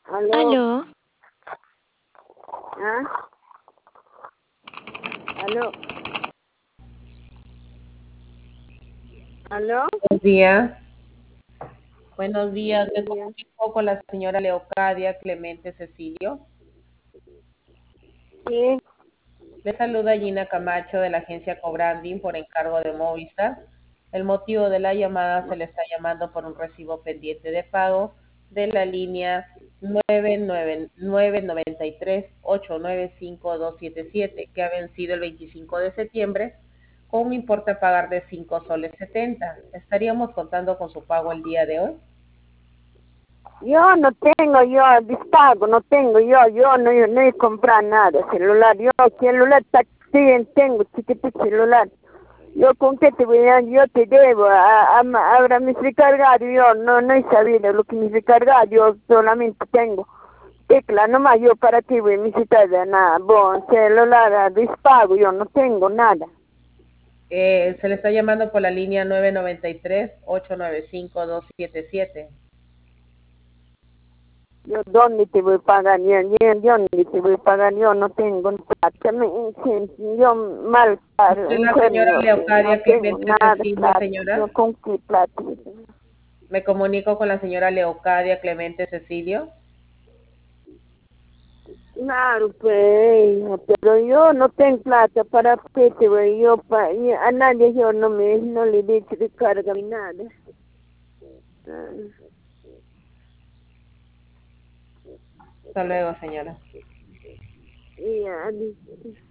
Aló, Aló, ¿ah? Aló, aló. Buenos días. Buenos días. Me Buenos días. comunico con la señora Leocadia Clemente Cecilio. Sí, Le saluda Gina Camacho de la agencia Cobranding por encargo de Movistar. El motivo de la llamada se le está llamando por un recibo pendiente de pago de la línea 993-895-277 que ha vencido el 25 de septiembre con un importe a pagar de 5 soles 70. ¿Estaríamos contando con su pago el día de hoy? yo no tengo, yo dispago, no tengo, yo no he comprado nada, celular, yo celular también tengo, chiquito celular. Yo con qué te voy a, yo te debo, ahora mis recargados, yo no he sabido lo que mis recargados, yo solamente tengo tecla, nomás yo para qué voy a necesitar de nada, bon, celular, dispago, yo no tengo nada. Se le está llamando por la línea 993-895-277. Yo, ¿dónde te voy a pagar? Yo, ¿dónde te voy a pagar? Yo no tengo plata, yo mal, ¿Usted es la señora enfermo, no Leocadia tengo Clemente nada de Cecilio, plata, yo señora? con qué plata. Me comunico con la señora Leocadia Clemente Cecilio. Claro, pues, hija, pero yo no tengo plata, ¿para qué te voy yo? A nadie yo no le di recarga ni nada. Ah, Hasta luego, señora. y,